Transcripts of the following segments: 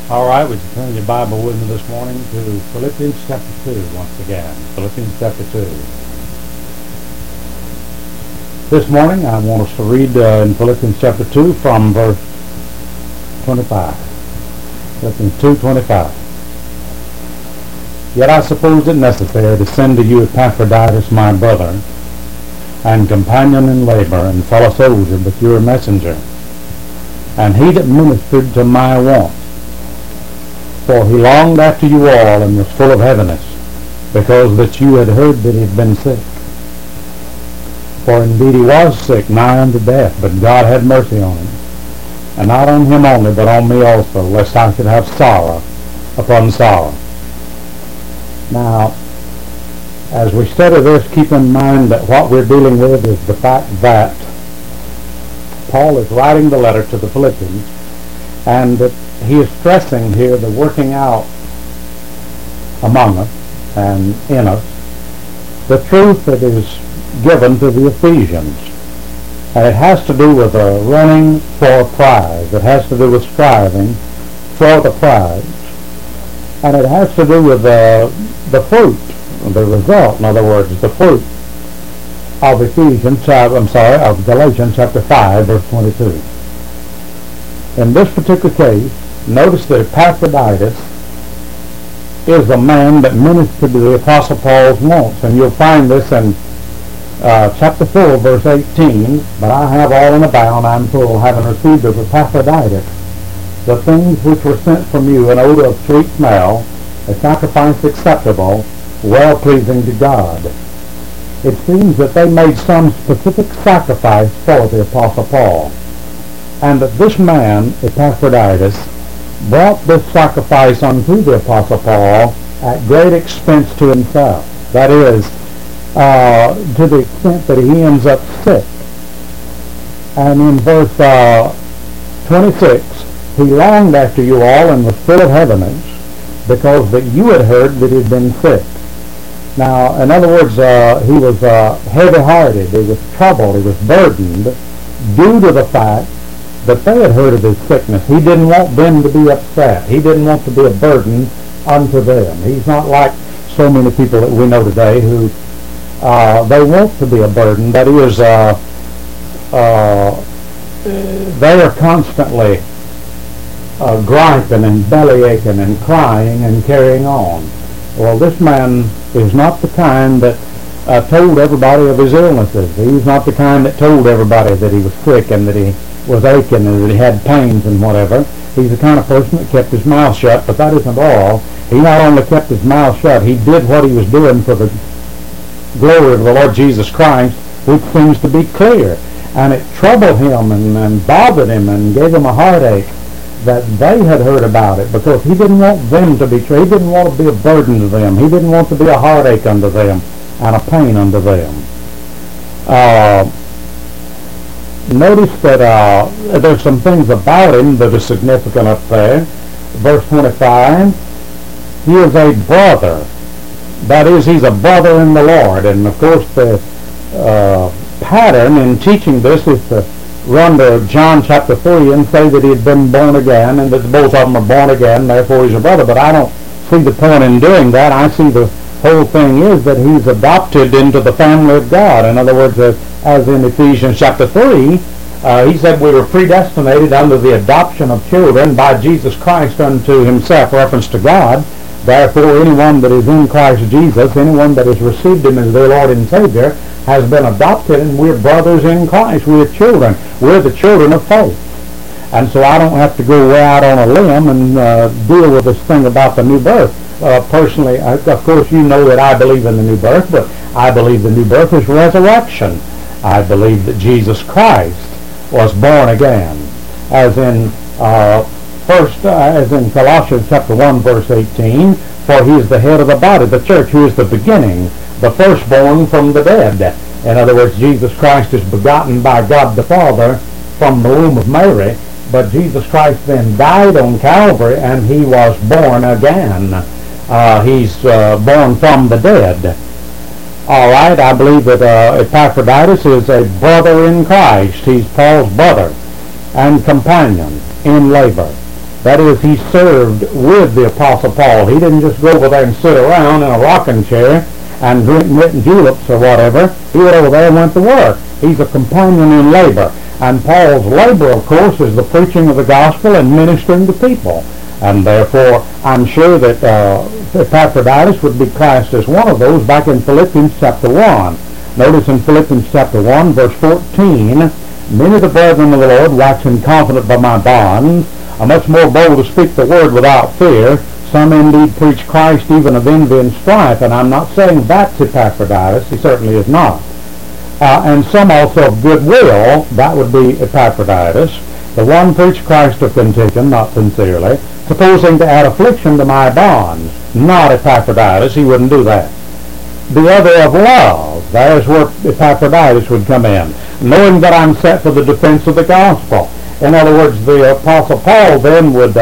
All right, would you turn your Bible with me this morning to Philippians chapter 2 once again. Philippians chapter 2. This morning I want us to read in Philippians chapter 2 from verse 25. Philippians 2:25. Yet I supposed it necessary to send to you Epaphroditus, my brother, and companion in labor, and fellow soldier, but your messenger, and he that ministered to my want. For he longed after you all, and was full of heaviness, because that you had heard that he had been sick. For indeed he was sick, nigh unto death, but God had mercy on him. And not on him only, but on me also, lest I should have sorrow upon sorrow. Now, as we study this, keep in mind that what we're dealing with is the fact that Paul is writing the letter to the Philippians, and that he is stressing here the working out among us and in us the truth that is given to the Ephesians. And it has to do with running for a prize. It has to do with striving for the prize. And it has to do with the fruit, the result, in other words, the fruit of of Galatians chapter 5, verse 22. In this particular case, notice that Epaphroditus is a man that ministered to the Apostle Paul's wants. And you'll find this in chapter 4, verse 18. But I have all in a bound, I am full, having received of Epaphroditus the things which were sent from you, an odor of sweet smell, a sacrifice acceptable, well-pleasing to God. It seems that they made some specific sacrifice for the Apostle Paul, and that this man, Epaphroditus, brought this sacrifice unto the Apostle Paul at great expense to himself. That is, to the extent that he ends up sick. And in verse 26, he longed after you all and was full of heaviness, because that you had heard that he had been sick. Now, in other words, he was heavy-hearted, he was troubled, he was burdened, due to the fact that they had heard of his sickness. He didn't want them to be upset. He didn't want to be a burden unto them. He's not like so many people that we know today who they want to be a burden. That is, they are constantly griping and bellyaching and crying and carrying on. Well, this man is not the kind that told everybody of his illnesses. He's not the kind that told everybody that he was sick and that he was aching and that he had pains and whatever. He's the kind of person that kept his mouth shut, but that isn't all. He not only kept his mouth shut, he did what he was doing for the glory of the Lord Jesus Christ, which seems to be clear. And it troubled him and bothered him and gave him a heartache that they had heard about it, because he didn't want them to be he didn't want to be a burden to them. He didn't want to be a heartache unto them and a pain unto them. Notice that there's some things about him that are significant up there. Verse 25, he is a brother. That is, he's a brother in the Lord. And of course the pattern in teaching this is to run to John chapter 3 and say that he had been born again, and that both of them are born again, therefore he's a brother. But I don't see the point in doing that. I see the whole thing is that he's adopted into the family of God. In other words, as in Ephesians chapter 3, he said we were predestinated under the adoption of children by Jesus Christ unto himself, reference to God. Therefore, anyone that is in Christ Jesus, anyone that has received him as their Lord and Savior, has been adopted, and we're brothers in Christ. We're children. We're the children of faith. And so I don't have to go way out on a limb and deal with this thing about the new birth. Personally, of course, you know that I believe in the new birth, but I believe the new birth is resurrection. I believe that Jesus Christ was born again, as in Colossians chapter 1, verse 18, for he is the head of the body, the church, who is the beginning, the firstborn from the dead. In other words, Jesus Christ is begotten by God the Father from the womb of Mary, but Jesus Christ then died on Calvary, and he was born again. He's born from the dead. All right, I believe that Epaphroditus is a brother in Christ. He's Paul's brother and companion in labor. That is, he served with the Apostle Paul. He didn't just go over there and sit around in a rocking chair and drink written juleps or whatever. He went over there and went to work. He's a companion in labor. And Paul's labor, of course, is the preaching of the gospel and ministering to people. And therefore, I'm sure that Epaphroditus would be classed as one of those back in Philippians chapter 1. Notice in Philippians chapter 1, verse 14, many of the brethren of the Lord, waxing confident by my bonds, are much more bold to speak the word without fear. Some indeed preach Christ even of envy and strife, and I'm not saying that's Epaphroditus. He certainly is not. And some also of goodwill, that would be Epaphroditus. The one preached Christ of contention, not sincerely, supposing to add affliction to my bonds, not Epaphroditus. He wouldn't do that. The other of love, that is where Epaphroditus would come in, knowing that I'm set for the defense of the gospel. In other words, the Apostle Paul then would,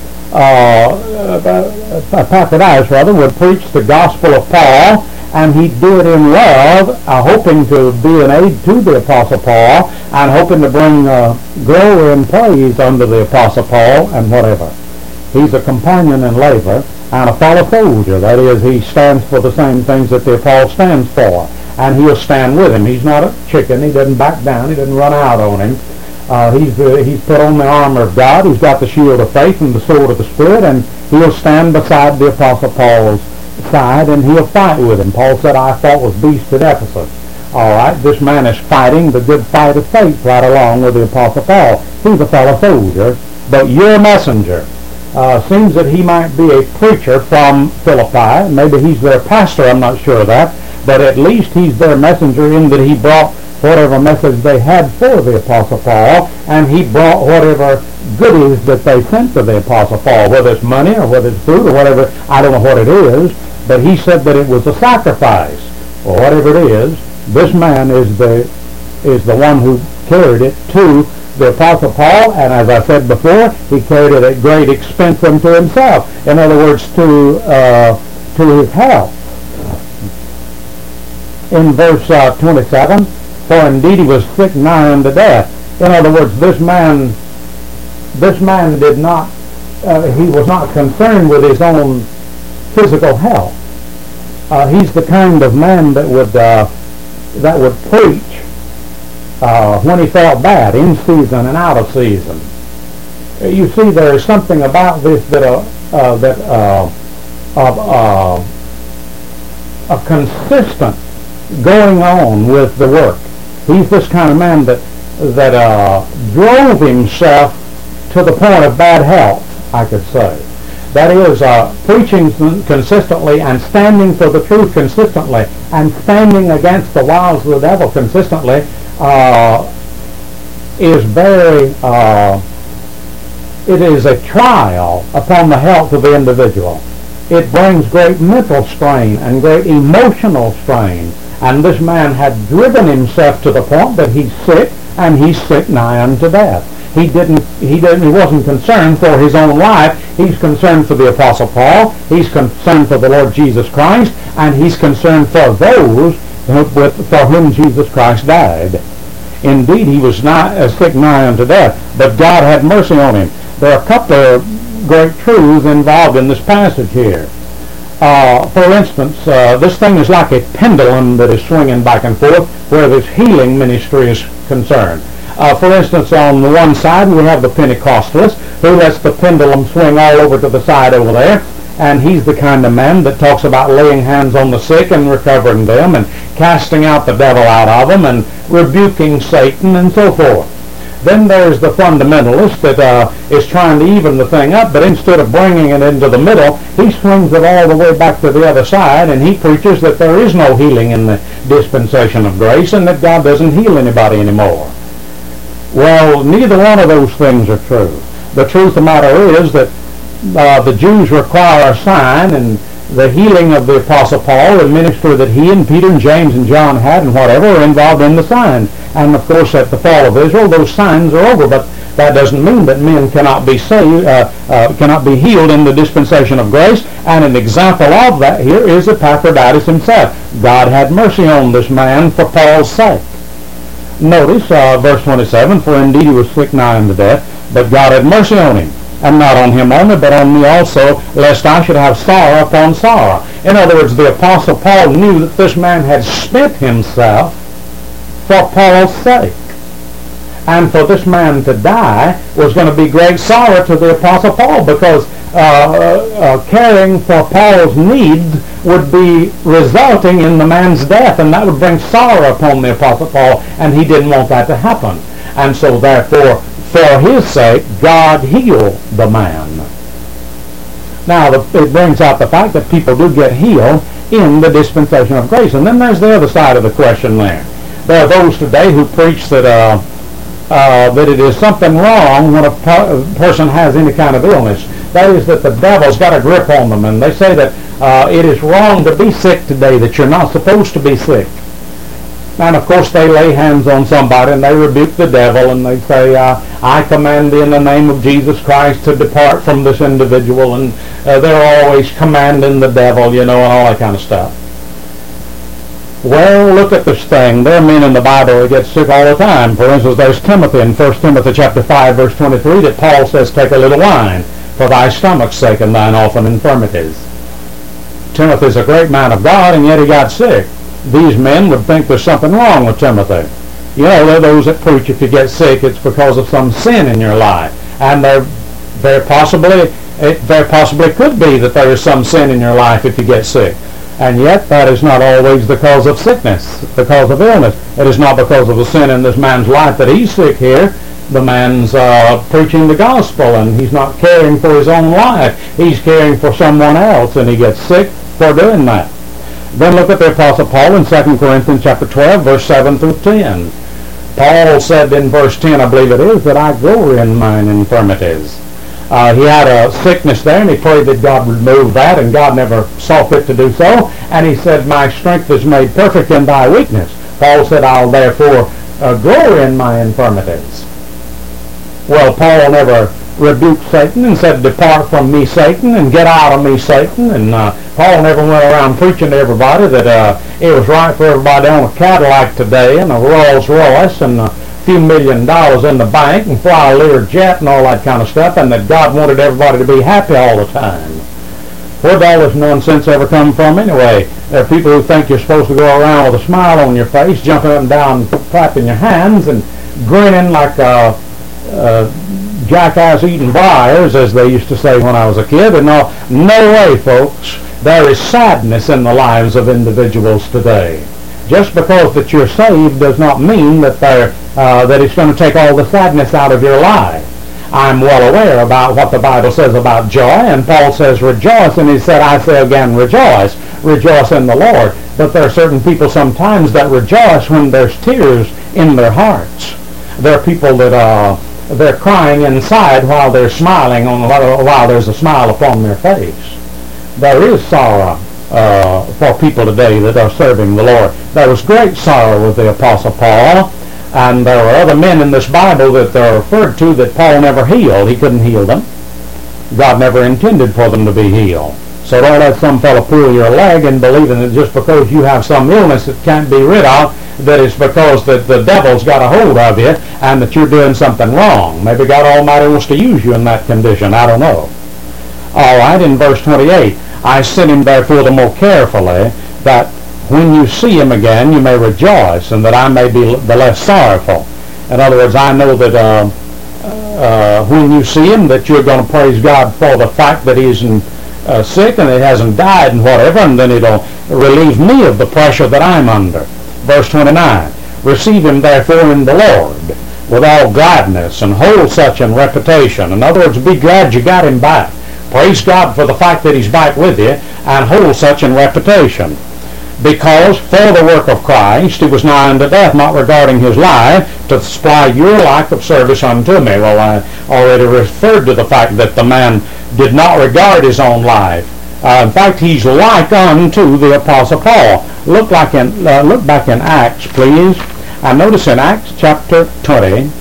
Epaphroditus rather, would preach the gospel of Paul, and he'd do it in love, hoping to be an aid to the Apostle Paul, and hoping to bring glory and praise under the Apostle Paul, and whatever. He's a companion in labor, and a fellow soldier. That is, he stands for the same things that the Apostle stands for, and he'll stand with him. He's not a chicken. He doesn't back down. He doesn't run out on him. He's put on the armor of God. He's got the shield of faith and the sword of the Spirit, and he'll stand beside the Apostle Paul's side, and he'll fight with him. Paul said, I fought with beasts at Ephesus. All right, this man is fighting the good fight of faith right along with the Apostle Paul. He's a fellow soldier, but you're a messenger. Seems that he might be a preacher from Philippi. Maybe he's their pastor, I'm not sure of that, but at least he's their messenger in that he brought whatever message they had for the Apostle Paul, and he brought whatever goodies that they sent to the Apostle Paul, whether it's money or whether it's food or whatever. I don't know what it is, but he said that it was a sacrifice. Well, whatever it is, this man is the one who carried it to the Apostle Paul, and as I said before, he carried it at great expense unto himself. In other words, to his health. In verse 27, for indeed he was sick nigh unto death. In other words, this man did not, he was not concerned with his own physical health. He's the kind of man that would preach when he felt bad, in season and out of season. You see, there is something about this that a consistent going on with the work. He's this kind of man that drove himself to the point of bad health, I could say. That is, preaching consistently and standing for the truth consistently and standing against the wiles of the devil consistently it is a trial upon the health of the individual. It brings great mental strain and great emotional strain. And this man had driven himself to the point that he's sick, and he's sick nigh unto death. He wasn't concerned for his own life. He's concerned for the Apostle Paul. He's concerned for the Lord Jesus Christ, and he's concerned for those for whom Jesus Christ died. Indeed, he was sick nigh unto death, but God had mercy on him. There are a couple of great truths involved in this passage here. For instance, this thing is like a pendulum that is swinging back and forth where this healing ministry is concerned. For instance, on the one side we have the Pentecostalist who lets the pendulum swing all over to the side over there, and he's the kind of man that talks about laying hands on the sick and recovering them and casting out the devil out of them and rebuking Satan and so forth. Then there's the fundamentalist that is trying to even the thing up, but instead of bringing it into the middle, he swings it all the way back to the other side, and he preaches that there is no healing in the dispensation of grace and that God doesn't heal anybody anymore. Well, neither one of those things are true. The truth of the matter is that the Jews require a sign, and the healing of the Apostle Paul, the ministry that he and Peter and James and John had and whatever, are involved in the sign. And of course at the fall of Israel those signs are over, but that doesn't mean that men cannot be saved, cannot be healed in the dispensation of grace. And an example of that here is Epaphroditus himself. God had mercy on this man for Paul's sake. Notice verse 27, for indeed he was sick nigh unto death, but God had mercy on him. and not on him only, but on me also, lest I should have sorrow upon sorrow. In other words, the Apostle Paul knew that this man had spent himself for Paul's sake. And for this man to die was going to be great sorrow to the Apostle Paul, because caring for Paul's needs would be resulting in the man's death, and that would bring sorrow upon the Apostle Paul, and he didn't want that to happen. And so therefore, for his sake, God healed the man. Now, it brings out the fact that people do get healed in the dispensation of grace. And then there's the other side of the question there. There are those today who preach that it is something wrong when a person has any kind of illness. That is, that the devil's got a grip on them. And they say that it is wrong to be sick today, that you're not supposed to be sick. And of course they lay hands on somebody and they rebuke the devil and they say, I command thee in the name of Jesus Christ to depart from this individual. And they're always commanding the devil, and all that kind of stuff. Well, look at this thing. There are men in the Bible that get sick all the time. For instance, there's Timothy in 1 Timothy chapter 5, verse 23, that Paul says, take a little wine for thy stomach's sake and thine often infirmities. Timothy's a great man of God, and yet he got sick. These men would think there's something wrong with Timothy. There are those that preach if you get sick, it's because of some sin in your life. And there possibly could be that there is some sin in your life if you get sick. And yet that is not always the cause of sickness, the cause of illness. It is not because of the sin in this man's life that he's sick here. The man's preaching the gospel, and he's not caring for his own life. He's caring for someone else, and he gets sick for doing that. Then look at the Apostle Paul in 2 Corinthians chapter 12, verse 7 through 10. Paul said in verse 10, I believe it is, that I glory in mine infirmities. He had a sickness there, and he prayed that God would remove that, and God never saw fit to do so. And he said, my strength is made perfect in thy weakness. Paul said, I'll therefore glory in my infirmities. Well, Paul never rebuked Satan and said, depart from me, Satan, and get out of me, Satan. And Paul never went around preaching to everybody that it was right for everybody to own a Cadillac today and a Rolls Royce and a few $1 million in the bank and fly a Lear jet and all that kind of stuff, and that God wanted everybody to be happy all the time. Where did all this nonsense ever come from anyway? There are people who think you're supposed to go around with a smile on your face, jumping up and down, clapping your hands, and grinning like jackass eating briars, as they used to say when I was a kid. And no way, folks. There is sadness in the lives of individuals today. Just because that you're saved does not mean that that it's going to take all the sadness out of your life. I'm well aware about what the Bible says about joy, and Paul says rejoice, and he said, I say again rejoice. Rejoice in the Lord. But there are certain people sometimes that rejoice when there's tears in their hearts. There are people that they're crying inside while they're smiling, while there's a smile upon their face. There is sorrow for people today that are serving the Lord. There was great sorrow with the Apostle Paul, and there were other men in this Bible that are referred to that Paul never healed. He couldn't heal them. God never intended for them to be healed. So don't let some fellow pull your leg and believing that just because you have some illness that can't be rid of, that it's because that the devil's got a hold of you and that you're doing something wrong. Maybe God Almighty wants to use you in that condition. I don't know. All right, in verse 28, I sent him therefore the more carefully, that when you see him again you may rejoice, and that I may be the less sorrowful. In other words, I know that when you see him that you're going to praise God for the fact that he's sick and he hasn't died and whatever, and then it'll relieve me of the pressure that I'm under. Verse 29, receive him therefore in the Lord with all gladness, and hold such in reputation. In other words, be glad you got him back. Praise God for the fact that he's back with you, and hold such in reputation. Because for the work of Christ he was nigh unto death, not regarding his life, to supply your lack of service unto me. Well, I already referred to the fact that the man did not regard his own life. In fact, he's like unto the Apostle Paul. Look back in Acts, please. And notice in Acts chapter 20,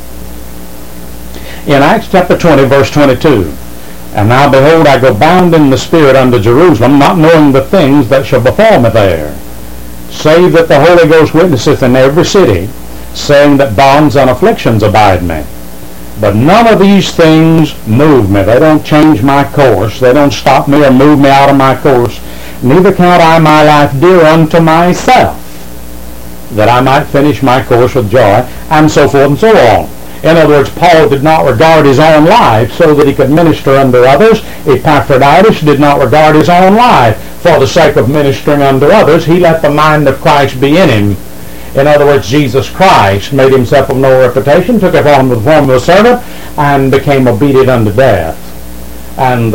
verse 22. And now behold, I go bound in the Spirit unto Jerusalem, not knowing the things that shall befall me there, save that the Holy Ghost witnesseth in every city, saying that bonds and afflictions abide me. But none of these things move me. They don't change my course. They don't stop me or move me out of my course. Neither count I my life dear unto myself, that I might finish my course with joy, and so forth and so on. In other words, Paul did not regard his own life so that he could minister unto others. Epaphroditus did not regard his own life for the sake of ministering unto others. He let the mind of Christ be in him. In other words, Jesus Christ made himself of no reputation, took upon the form of a servant, and became obedient unto death. And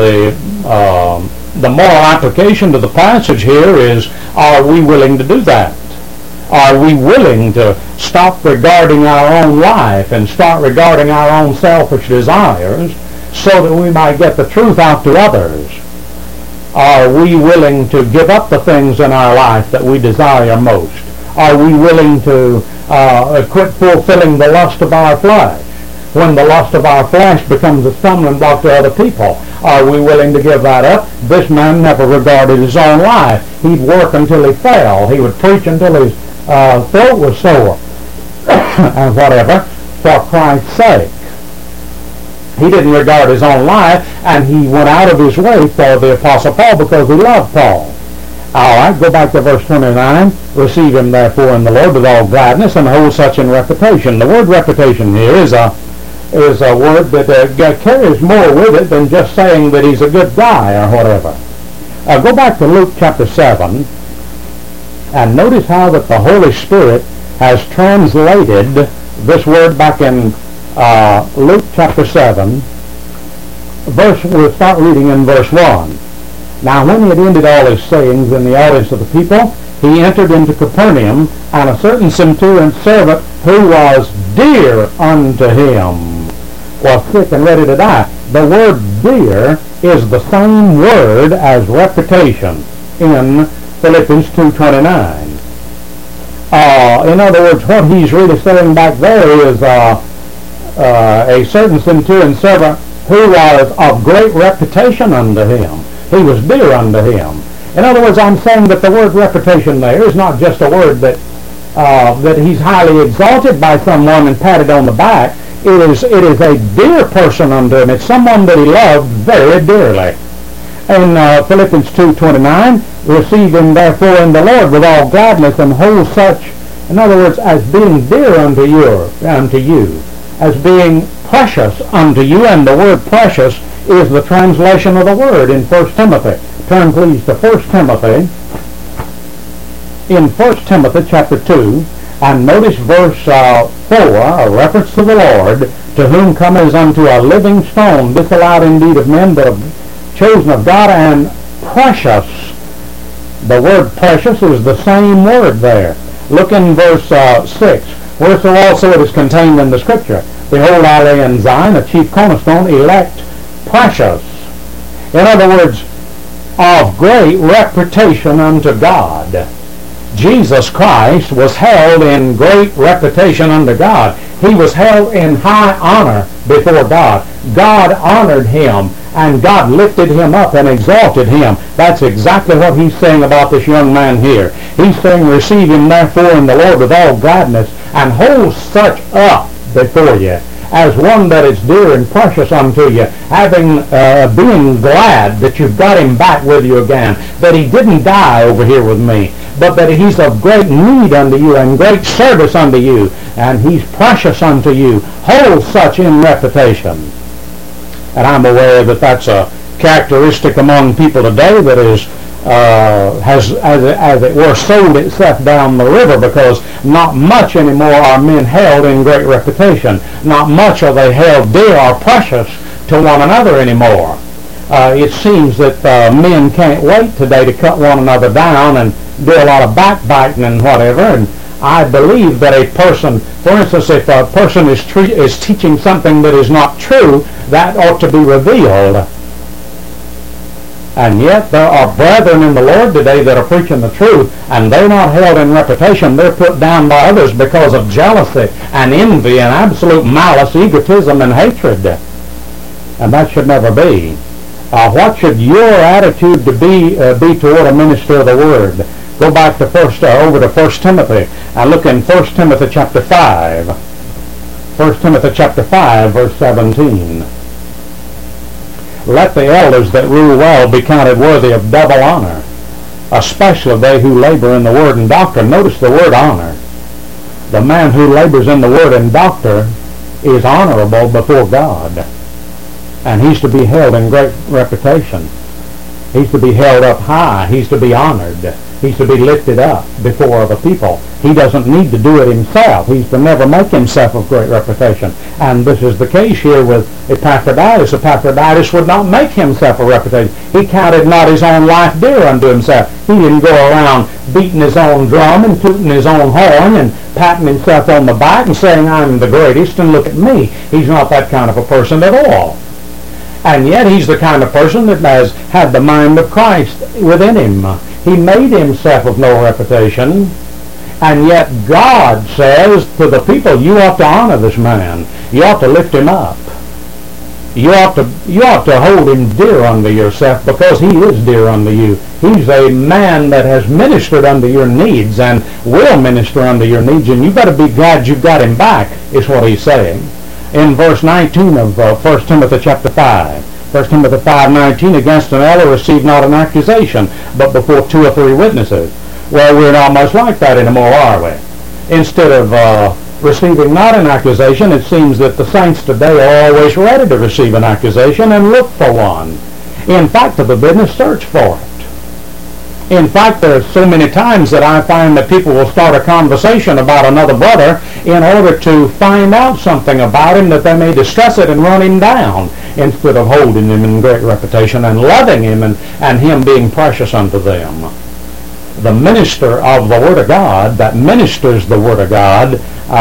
the moral application to the passage here is, are we willing to do that? Are we willing to stop regarding our own life and start regarding our own selfish desires so that we might get the truth out to others? Are we willing to give up the things in our life that we desire most? Are we willing to quit fulfilling the lust of our flesh when the lust of our flesh becomes a stumbling block to other people? Are we willing to give that up? This man never regarded his own life. He'd work until he fell. He would preach until his throat was sore and whatever, for Christ's sake. He didn't regard his own life, and he went out of his way for the Apostle Paul because he loved Paul. All right, go back to verse 29. Receive him therefore in the Lord with all gladness, and hold such in reputation. The word reputation here is a word that carries more with it than just saying that he's a good guy or whatever. Go back to Luke chapter 7, and notice how that the Holy Spirit has translated this word back in Luke chapter 7. We'll start reading in verse 1. Now when he had ended all his sayings in the audience of the people, he entered into Capernaum, and a certain centurion's servant who was dear unto him was sick and ready to die. The word dear is the same word as reputation in Philippians 2:29. In other words, what he's really saying back there is a certain centurion's servant who was of great reputation unto him. He was dear unto him. In other words, I'm saying that the word reputation there is not just a word that he's highly exalted by someone and patted on the back. It is a dear person unto him. It's someone that he loved very dearly. In Philippians 2:29, receive him therefore in the Lord with all gladness, and hold such, in other words, as being dear unto you, as being precious unto you. And the word precious is the translation of the word in 1 Timothy. Turn please to 1 Timothy. In 1 Timothy chapter 2, and notice verse 4, a reference to the Lord, to whom cometh unto a living stone, disallowed indeed of men, but chosen of God, and precious. The word precious is the same word there. Look in verse 6, where so also it is contained in the Scripture. Behold, I lay in Zion a chief cornerstone, elect, precious. In other words, of great reputation unto God. Jesus Christ was held in great reputation unto God. He was held in high honor before God. God honored him, and God lifted him up and exalted him. That's exactly what he's saying about this young man here. He's saying, receive him therefore in the Lord with all gladness, and hold such up before you as one that is dear and precious unto you, being glad that you've got him back with you again, that he didn't die over here with me, but that he's of great need unto you and great service unto you, and he's precious unto you. Hold such in reputation. And I'm aware that that's a characteristic among people today that has, as it were, sold itself down the river, because not much anymore are men held in great reputation. Not much are they held dear or precious to one another anymore. It seems that men can't wait today to cut one another down and do a lot of backbiting and whatever. And I believe that a person, for instance, if a person is teaching something that is not true, that ought to be revealed. And yet there are brethren in the Lord today that are preaching the truth, and they're not held in reputation. They're put down by others because of jealousy and envy and absolute malice, egotism, and hatred. And that should never be. What should your attitude to be toward a minister of the Word? Go back to over to 1 Timothy and look in 1 Timothy chapter 5. 1 Timothy chapter 5, verse 17. Let the elders that rule well be counted worthy of double honor, especially they who labor in the word and doctrine. Notice the word honor. The man who labors in the word and doctrine is honorable before God, and he's to be held in great reputation. He's to be held up high. He's to be honored. He's to be lifted up before other people. He doesn't need to do it himself. He's to never make himself of great reputation. And this is the case here with Epaphroditus. Epaphroditus would not make himself a reputation. He counted not his own life dear unto himself. He didn't go around beating his own drum and tooting his own horn and patting himself on the back and saying, I'm the greatest and look at me. He's not that kind of a person at all. And yet he's the kind of person that has had the mind of Christ within him. He made himself of no reputation, and yet God says to the people, you ought to honor this man. You ought to lift him up. You ought to hold him dear unto yourself, because he is dear unto you. He's a man that has ministered unto your needs and will minister unto your needs, and you better be glad you've got him back, is what he's saying. In verse 19 of 1 Timothy chapter 5. 1 Timothy 5:19, against an elder receive not an accusation, but before 2 or 3 witnesses. Well, we're not much like that anymore, are we? Instead of receiving not an accusation, it seems that the saints today are always ready to receive an accusation and look for one. In fact, of the business, search for it. In fact, there's so many times that I find that people will start a conversation about another brother in order to find out something about him, that they may discuss it and run him down, instead of holding him in great reputation and loving him and him being precious unto them. The minister of the Word of God, that ministers the Word of God,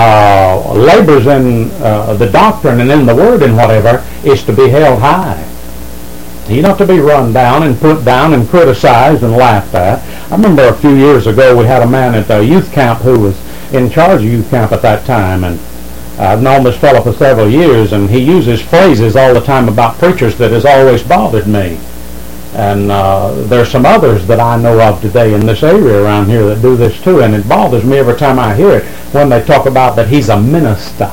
labors in the doctrine and in the Word and whatever, is to be held high. He's not to be run down and put down and criticized and laughed at. I remember a few years ago we had a man at a youth camp who was in charge of youth camp at that time, and I've known this fellow for several years, and he uses phrases all the time about preachers that has always bothered me. And there's some others that I know of today in this area around here that do this too, and it bothers me every time I hear it when they talk about that he's a minister.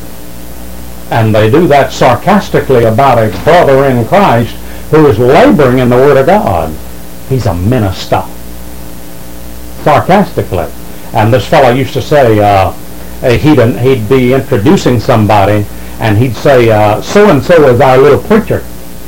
And they do that sarcastically about a brother in Christ who is laboring in the Word of God. He's a minister. Sarcastically. And this fellow used to say, he'd be introducing somebody, and he'd say, so-and-so is our little preacher.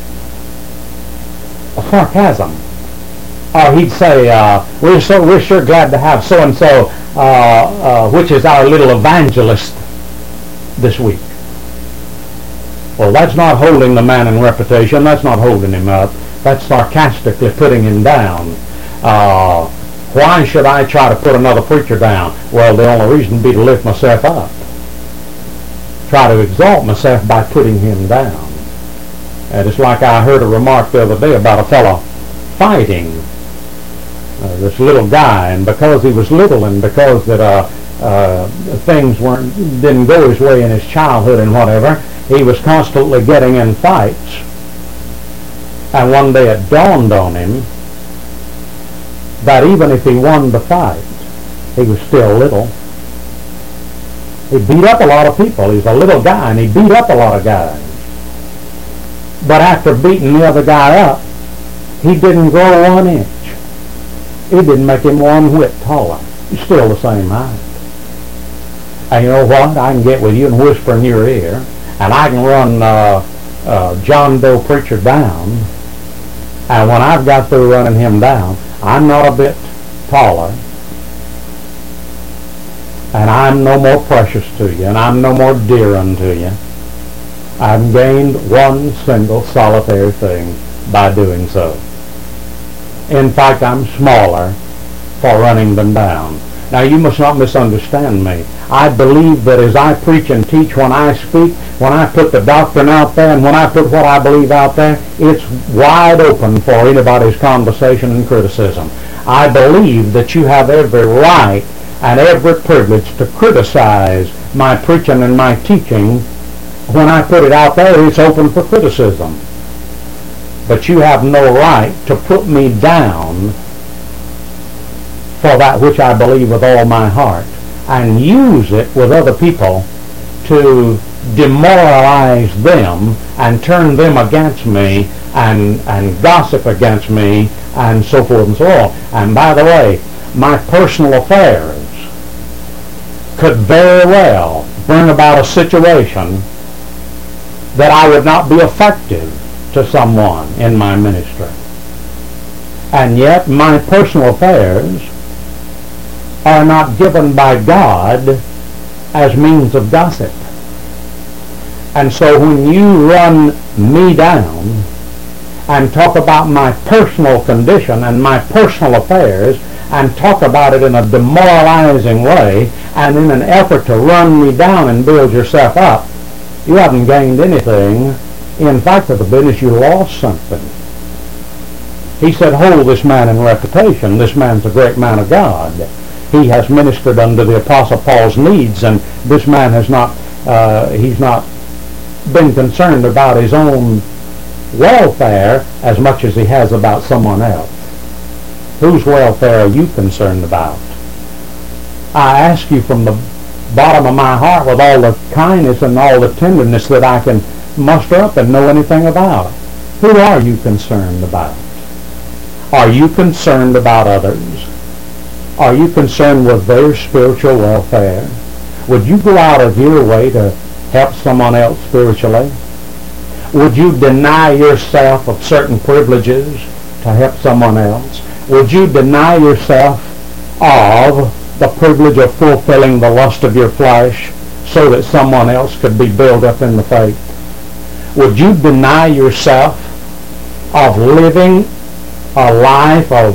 A sarcasm. Or he'd say, we're sure glad to have so-and-so, which is our little evangelist this week. Well, that's not holding the man in reputation. That's not holding him up. That's sarcastically putting him down. Why should I try to put another preacher down? Well, the only reason would be to lift myself up. Try to exalt myself by putting him down. And it's like I heard a remark the other day about a fellow fighting this little guy, and because he was little and because that things didn't go his way in his childhood and whatever, he was constantly getting in fights. And one day it dawned on him that even if he won the fight, he was still little. He beat up a lot of people. He's a little guy, and he beat up a lot of guys. But after beating the other guy up, he didn't grow 1 inch. It didn't make him 1 whit taller. He's still the same height. And you know what? I can get with you and whisper in your ear, and I can run John Doe Preacher down, and when I've got through running him down, I'm not a bit taller, and I'm no more precious to you, and I'm no more dear unto you. I've gained one single solitary thing by doing so. In fact, I'm smaller for running them down. Now, you must not misunderstand me. I believe that as I preach and teach, when I speak, when I put the doctrine out there, and when I put what I believe out there, it's wide open for anybody's conversation and criticism. I believe that you have every right and every privilege to criticize my preaching and my teaching. When I put it out there, it's open for criticism. But you have no right to put me down for that which I believe with all my heart, and use it with other people to demoralize them and turn them against me and gossip against me and so forth and so on. And by the way, my personal affairs could very well bring about a situation that I would not be effective to someone in my ministry. And yet my personal affairs are not given by God as means of gossip. And so when you run me down and talk about my personal condition and my personal affairs and talk about it in a demoralizing way and in an effort to run me down and build yourself up, you haven't gained anything. In fact, of the business, you lost something. He said, hold this man in reputation. This man's a great man of God. He has ministered unto the Apostle Paul's needs, and this man has not, he's not been concerned about his own welfare as much as he has about someone else. Whose welfare are you concerned about? I ask you from the bottom of my heart with all the kindness and all the tenderness that I can muster up and know anything about. Who are you concerned about? Are you concerned about others? Are you concerned with their spiritual welfare? Would you go out of your way to help someone else spiritually? Would you deny yourself of certain privileges to help someone else? Would you deny yourself of the privilege of fulfilling the lust of your flesh so that someone else could be built up in the faith? Would you deny yourself of living a life of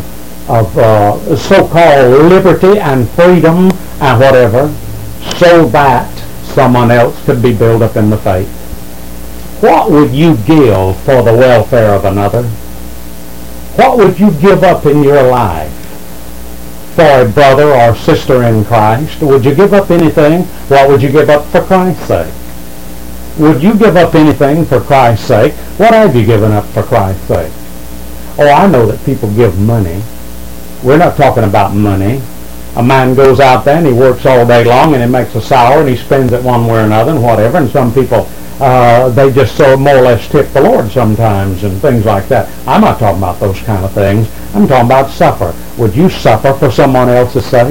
so-called liberty and freedom and whatever so that someone else could be built up in the faith? What would you give for the welfare of another? What would you give up in your life for a brother or sister in Christ? Would you give up anything? What would you give up for Christ's sake? Would you give up anything for Christ's sake? What have you given up for Christ's sake? Oh, I know that people give money. We're not talking about money. A man goes out there and he works all day long and he makes a salary and he spends it one way or another and whatever, and some people they just so more or less tip the Lord sometimes and things like that. I'm not talking about those kind of things. I'm talking about suffer. Would you suffer for someone else's sake?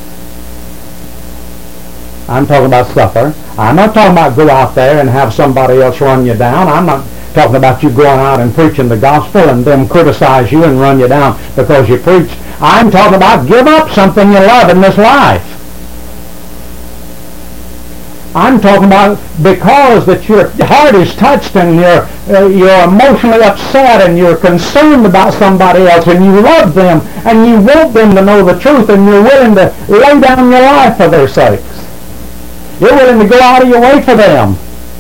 I'm talking about suffer. I'm not talking about go out there and have somebody else run you down. I'm not talking about you going out and preaching the gospel and them criticize you and run you down because you preach. I'm talking about give up something you love in this life. I'm talking about because that your heart is touched and you're emotionally upset and you're concerned about somebody else and you love them and you want them to know the truth and you're willing to lay down your life for their sakes. You're willing to go out of your way for them.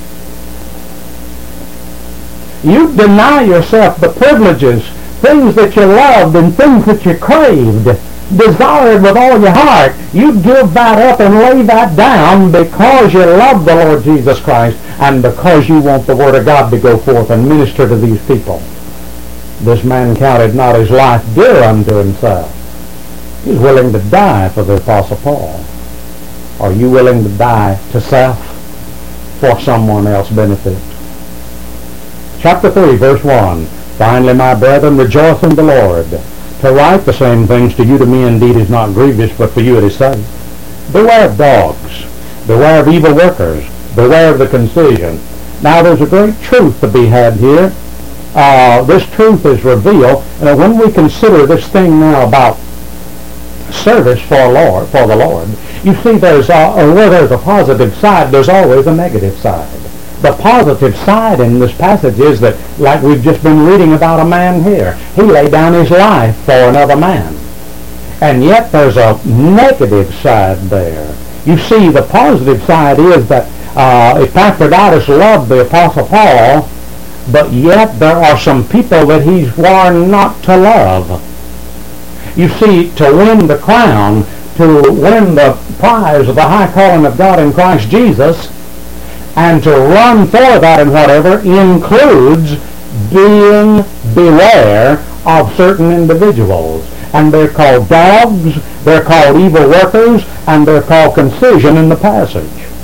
You deny yourself the privileges, things that you loved and things that you craved, desired with all your heart. You give that up and lay that down because you love the Lord Jesus Christ and because you want the Word of God to go forth and minister to these people. This man counted not his life dear unto himself. He's willing to die for the Apostle Paul. Are you willing to die to self for someone else's benefit? Chapter 3, verse 1. Finally, my brethren, rejoice in the Lord. To write the same things to you to me indeed is not grievous, but for you it is safe. Beware of dogs. Beware of evil workers. Beware of the concision. Now there's a great truth to be had here. This truth is revealed. And when we consider this thing now about service for the Lord, you see where there's a positive side, there's always a negative side. The positive side in this passage is that, like we've just been reading about a man here, he laid down his life for another man. And yet there's a negative side there. You see, the positive side is that Epaphroditus loved the Apostle Paul, but yet there are some people that he's sworn not to love. You see, to win the crown, to win the prize of the high calling of God in Christ Jesus, and to run for that and whatever includes being beware of certain individuals. And they're called dogs, they're called evil workers, and they're called concision in the passage.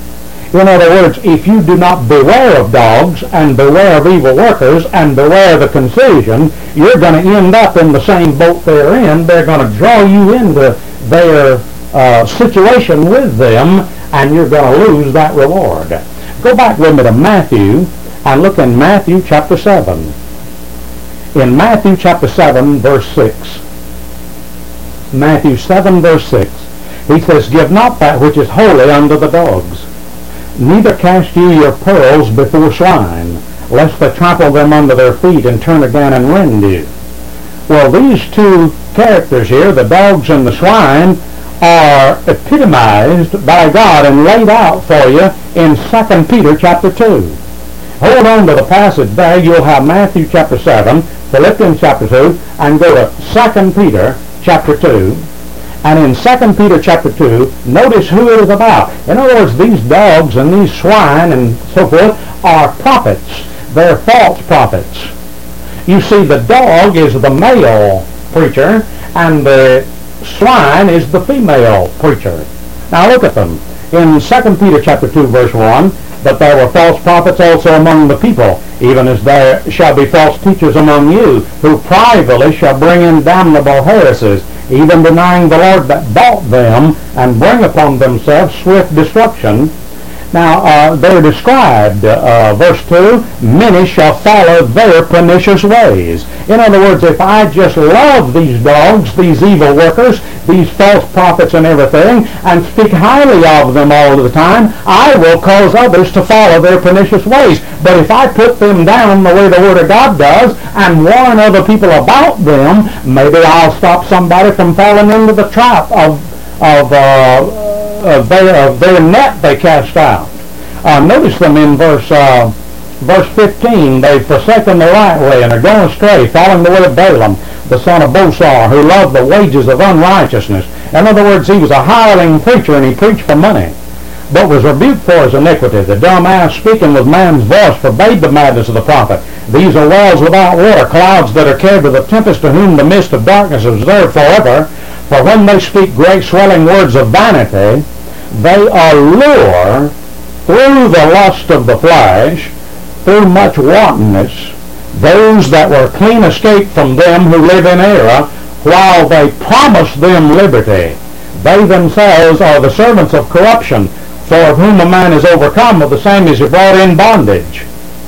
In other words, if you do not beware of dogs and beware of evil workers and beware the concision, you're going to end up in the same boat they're in. They're going to draw you into their situation with them, and you're going to lose that reward. Go back with me to Matthew and look in Matthew chapter 7. In Matthew chapter 7, verse 6. Matthew 7, verse 6. He says, "Give not that which is holy unto the dogs, neither cast ye your pearls before swine, lest they trample them under their feet and turn again and rend you." Well, these two characters here, the dogs and the swine, are epitomized by God and laid out for you in 2 Peter chapter 2. Hold on to the passage there. You'll have Matthew chapter 7, Philippians chapter 2, and go to 2 Peter chapter 2. And in 2 Peter chapter 2, notice who it is about. In other words, these dogs and these swine and so forth are prophets. They're false prophets. You see, the dog is the male preacher, and the swine is the female preacher. Now look at them. In 2 Peter chapter 2, verse 1, "But there were false prophets also among the people, even as there shall be false teachers among you, who privately shall bring in damnable heresies, even denying the Lord that bought them, and bring upon themselves swift destruction." Now, they're described, verse 2, "Many shall follow their pernicious ways." In other words, if I just love these dogs, these evil workers, these false prophets and everything, and speak highly of them all the time, I will cause others to follow their pernicious ways. But if I put them down the way the Word of God does and warn other people about them, maybe I'll stop somebody from falling into the trap of their net they cast out. Notice them in verse 15. "They've forsaken the right way and are gone astray, following the way of Balaam, the son of Bosor, who loved the wages of unrighteousness." In other words, he was a hireling preacher, and he preached for money, but was rebuked for his iniquity. "The dumb ass, speaking with man's voice, forbade the madness of the prophet. These are wells without water, clouds that are carried with a tempest, to whom the mist of darkness is reserved forever. For when they speak great swelling words of vanity, they allure through the lust of the flesh, through much wantonness, those that were clean escaped from them who live in error, while they promise them liberty. They themselves are the servants of corruption, for of whom a man is overcome, of the same is he brought in bondage."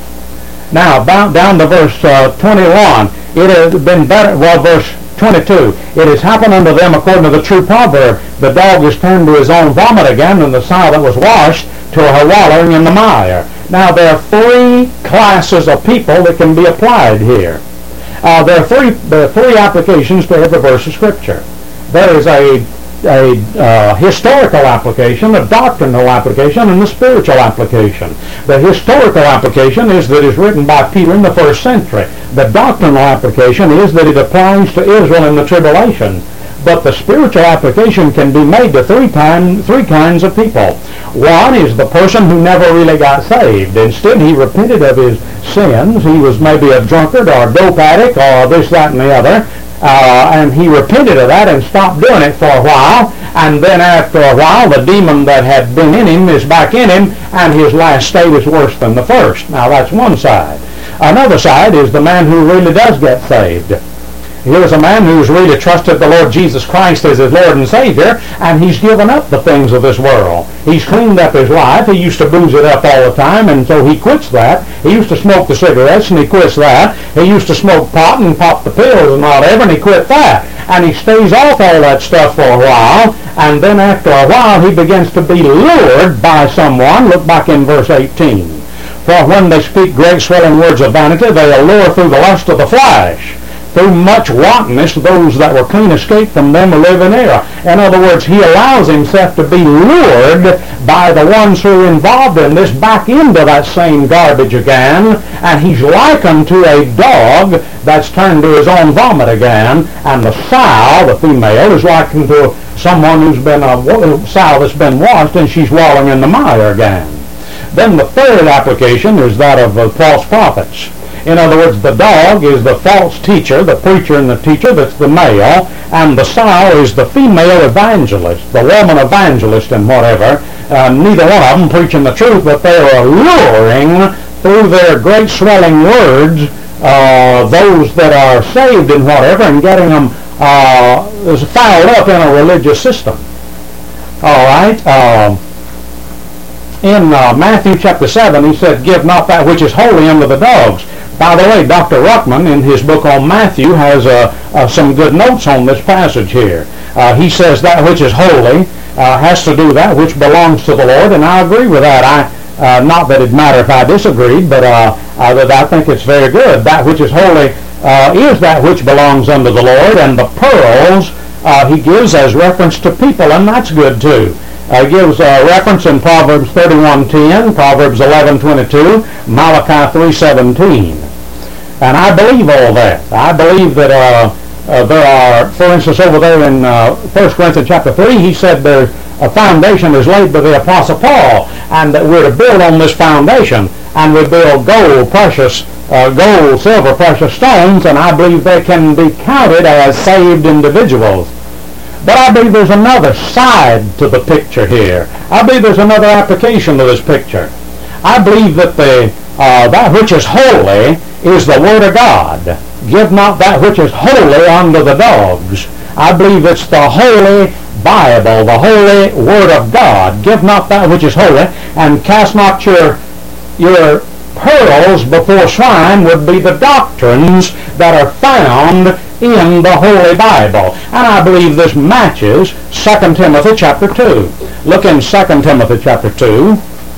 Now, down to verse 21, it has been better, verse 22, "It has happened unto them according to the true proverb, the dog is turned to his own vomit again, and the sow that was washed to her wallowing in the mire." Now, there are three classes of people that can be applied here. There are three applications to every verse of Scripture. There is a historical application, a doctrinal application, and a spiritual application. The historical application is that it's written by Peter in the 1st century. The doctrinal application is that it applies to Israel in the tribulation. But the spiritual application can be made to three kinds of people. One is the person who never really got saved. Instead, he repented of his sins. He was maybe a drunkard or a dope addict or this, that, and the other. And he repented of that and stopped doing it for a while. And then after a while, the demon that had been in him is back in him, and his last state is worse than the first. Now, that's one side. Another side is the man who really does get saved. Here's a man who's really trusted the Lord Jesus Christ as his Lord and Savior, and he's given up the things of this world. He's cleaned up his life. He used to booze it up all the time, and so he quits that. He used to smoke the cigarettes, and he quits that. He used to smoke pot and pop the pills and whatever, and he quit that. And he stays off all that stuff for a while, and then after a while he begins to be lured by someone. Look back in verse 18. "For when they speak great swelling words of vanity, they allure through the lust of the flesh, through much wantonness, those that were clean escaped from them who live in error." In other words, he allows himself to be lured by the ones who are involved in this back into that same garbage again, and he's likened to a dog that's turned to his own vomit again, and the sow, the female, is likened to someone who's been a sow that's been washed, and she's wallowing in the mire again. Then the third application is that of false prophets. In other words, the dog is the false teacher, the preacher and the teacher, that's the male, and the sow is the female evangelist, the woman evangelist and whatever. Neither one of them preaching the truth, but they are alluring through their great swelling words those that are saved and whatever, and getting them fouled up in a religious system. All right. In Matthew chapter 7, he said, "Give not that which is holy unto the dogs." By the way, Dr. Ruckman, in his book on Matthew, has some good notes on this passage here. He says that which is holy has to do that which belongs to the Lord, and I agree with that. Not that it matter if I disagreed, but I think it's very good. That which is holy is that which belongs unto the Lord, and the pearls he gives as reference to people, and that's good too. He gives reference in Proverbs 31:10, Proverbs 11:22, Malachi 3:17. And I believe all that. I believe that there are, for instance, over there in 1 Corinthians chapter 3, he said there's a foundation is laid by the Apostle Paul, and that we're to build on this foundation, and we build gold, silver, precious stones, and I believe they can be counted as saved individuals. But I believe there's another side to the picture here. I believe there's another application to this picture. I believe that that which is holy is the Word of God. Give not that which is holy unto the dogs. I believe it's the Holy Bible, the Holy Word of God. Give not that which is holy, and cast not your pearls before swine would be the doctrines that are found in the Holy Bible. And I believe this matches 2 Timothy chapter 2. Look in 2 Timothy chapter 2.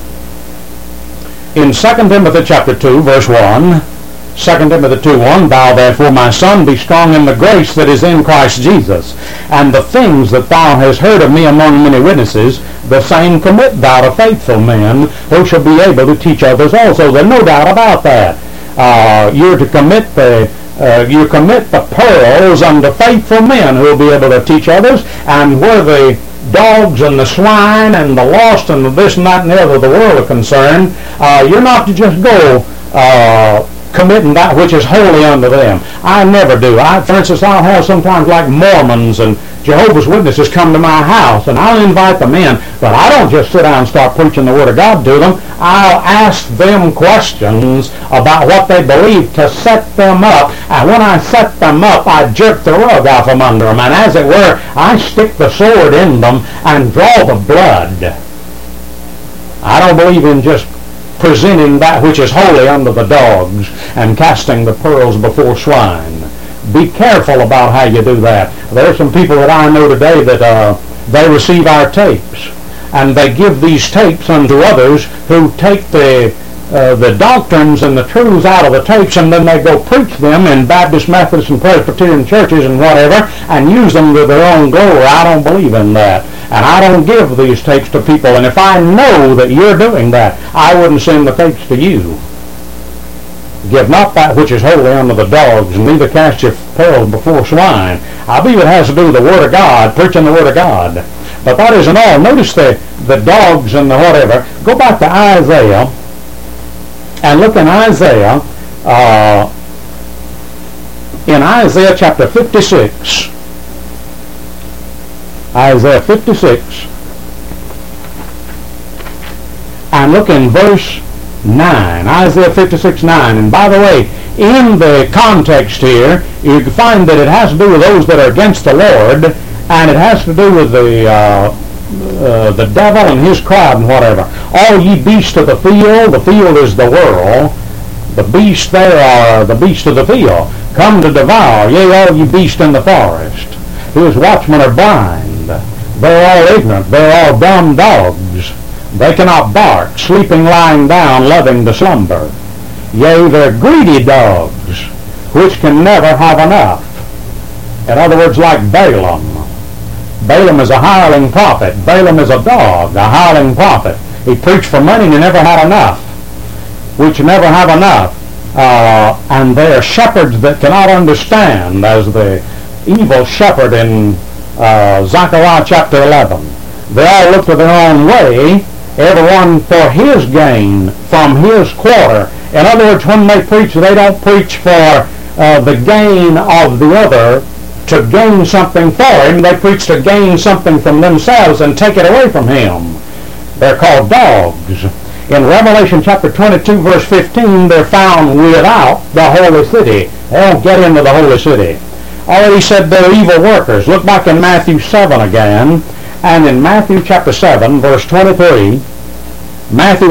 In 2 Timothy chapter 2, verse 1, 2 Timothy 2:1, "Thou therefore, my son, be strong in the grace that is in Christ Jesus, and the things that thou hast heard of me among many witnesses, the same commit thou to faithful men, who shall be able to teach others also." There's no doubt about that. You're to commit the pearls unto faithful men who will be able to teach others, and where the dogs and the swine and the lost and the this and that and the other of the world are concerned, you're not to just go committing that which is holy unto them. I never do. For instance, I'll have sometimes like Mormons and Jehovah's Witnesses come to my house, and I'll invite them in, but I don't just sit down and start preaching the Word of God to them. I'll ask them questions about what they believe to set them up, and when I set them up, I jerk the rug off from under them, and as it were, I stick the sword in them and draw the blood. I don't believe in just presenting that which is holy unto the dogs and casting the pearls before swine. Be careful about how you do that. There are some people that I know today that they receive our tapes, and they give these tapes unto others who take the doctrines and the truths out of the tapes, and then they go preach them in Baptist, Methodist, and Presbyterian churches and whatever, and use them to their own glory. I don't believe in that. And I don't give these tapes to people. And if I know that you're doing that, I wouldn't send the tapes to you. Give not that which is holy unto the dogs, and neither cast your pearls before swine. I believe it has to do with the Word of God, preaching the Word of God. But that isn't all. Notice the dogs and the whatever. Go back to Isaiah, and look in Isaiah chapter 56. Isaiah 56, and look in verse 9. Isaiah 56:9. And by the way, in the context here, you can find that it has to do with those that are against the Lord, and it has to do with the devil and his crowd and whatever. All ye beasts of the field is the world. The beasts there are the beasts of the field. Come to devour, yea, all ye beasts in the forest. His watchmen are blind. They're all ignorant. They're all dumb dogs. They cannot bark, sleeping, lying down, loving to slumber. Yea, they're greedy dogs, which can never have enough. In other words, like Balaam. Balaam is a hireling prophet. Balaam is a dog, a hireling prophet. He preached for money and he never had enough. Which never have enough. And they are shepherds that cannot understand, as the evil shepherd in Zechariah chapter 11. They all look to their own way, everyone for his gain, from his quarter, In other words, when they preach, they don't preach for the gain of the other, to gain something for him. They preach to gain something from themselves and take it away from him. They're called dogs. In Revelation chapter 22, verse 15, they're found without the holy city. They don't get into the holy city. Already said they're evil workers. Look back in Matthew 7 again. And in Matthew chapter 7, verse 23, Matthew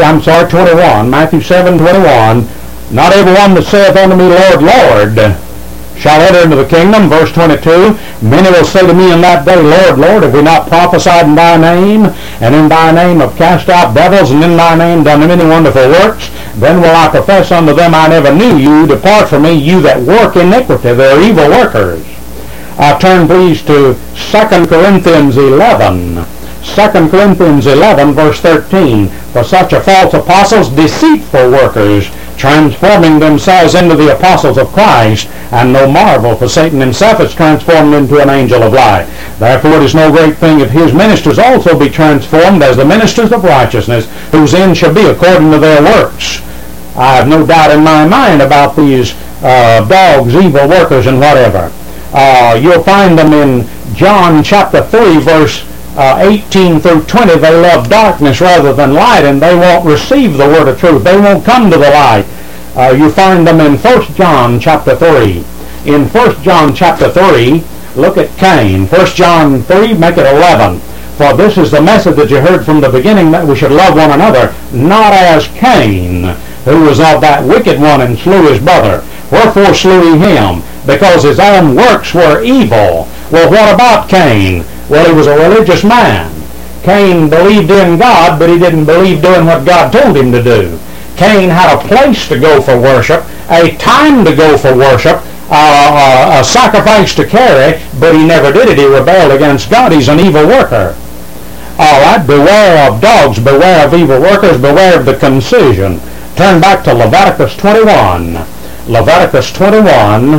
7, 21, not every one that saith unto me, Lord, Lord, shall enter into the kingdom. Verse 22, many will say to me in that day, Lord, Lord, have we not prophesied in thy name, and in thy name have cast out devils, and in thy name done many wonderful works? Then will I profess unto them, I never knew you. Depart from me, you that work iniquity. They're evil workers. Turn please to 2 Corinthians 11. 2 Corinthians 11, verse 13. For such are false apostles, deceitful workers, transforming themselves into the apostles of Christ, and no marvel, for Satan himself is transformed into an angel of light. Therefore it is no great thing if his ministers also be transformed as the ministers of righteousness, whose end shall be according to their works. I have no doubt in my mind about these dogs, evil workers, and whatever. You'll find them in John chapter 3, verse 18 through 20. They love darkness rather than light, and they won't receive the word of truth. They won't come to the light. You find them in 1 John chapter 3. In 1 John chapter 3, look at Cain. 1 John 3, make it 11. For this is the message that you heard from the beginning, that we should love one another, not as Cain, who was of that wicked one and slew his brother. Wherefore slew he him? Because his own works were evil. Well, what about Cain? Well, he was a religious man. Cain believed in God, but he didn't believe doing what God told him to do. Cain had a place to go for worship, a time to go for worship, a sacrifice to carry, but he never did it. He rebelled against God. He's an evil worker. All right, beware of dogs, beware of evil workers, beware of the concision. Turn back to Leviticus 21. Leviticus 21.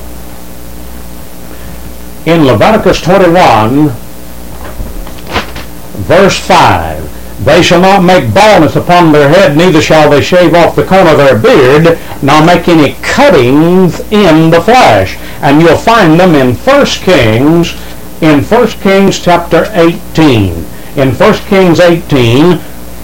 In Leviticus 21, verse 5, they shall not make baldness upon their head, neither shall they shave off the corner of their beard, nor make any cuttings in the flesh. And you'll find them in 1 Kings chapter 18. In 1 Kings 18,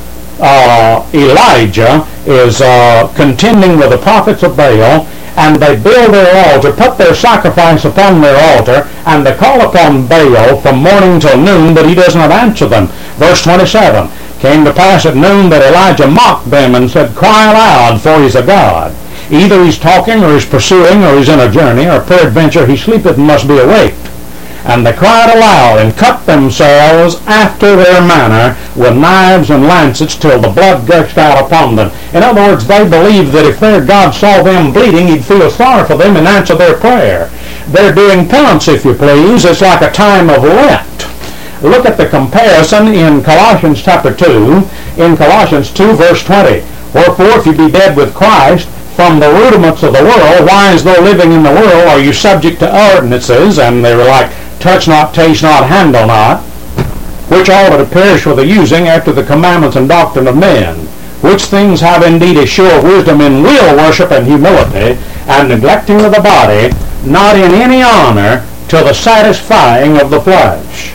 Elijah is contending with the prophets of Baal, and they build their altar, put their sacrifice upon their altar, and they call upon Baal from morning till noon, but he does not answer them. Verse 27, came to pass at noon that Elijah mocked them and said, Cry aloud, for he's a god. Either he's talking, or he's pursuing, or he's in a journey, or peradventure he sleepeth and must be awaked. And they cried aloud, and cut themselves after their manner with knives and lancets, till the blood gushed out upon them. In other words, they believed that if their God saw them bleeding, he'd feel sorry for them and answer their prayer. They're doing penance, if you please. It's like a time of Lent. Look at the comparison in Colossians chapter 2. In Colossians 2, verse 20. Wherefore, if you be dead with Christ, from the rudiments of the world, why as though living in the world are you subject to ordinances, and they were like, touch not, taste not, handle not, which all are to perish with the using after the commandments and doctrine of men, which things have indeed a show of wisdom in real worship and humility, and neglecting of the body, not in any honor, till the satisfying of the flesh.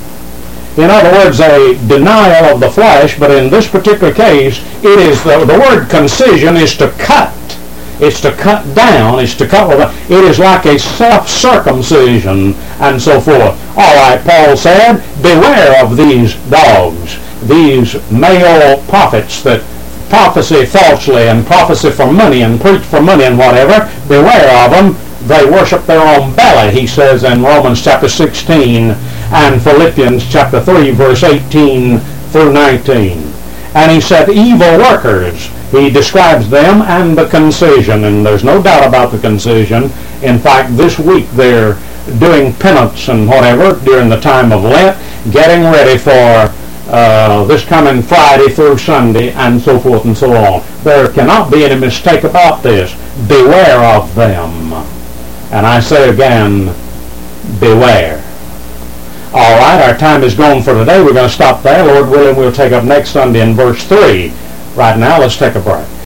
In other words, a denial of the flesh, but in this particular case, it is the word concision is to cut. It's to cut down. It's to cut. It is like a self-circumcision and so forth. All right, Paul said, beware of these dogs, these male prophets that prophesy falsely and prophesy for money and preach for money and whatever. Beware of them. They worship their own belly, he says in Romans chapter 16 and Philippians chapter 3, verse 18 through 19. And he said, evil workers. He describes them and the concision, and there's no doubt about the concision. In fact, this week they're doing penance and whatever during the time of Lent, getting ready for this coming Friday through Sunday, and so forth and so on. There cannot be any mistake about this. Beware of them. And I say again, beware. All right, our time is gone for today. We're going to stop there. Lord willing, we'll take up next Sunday in verse 3. Right now, let's take a break.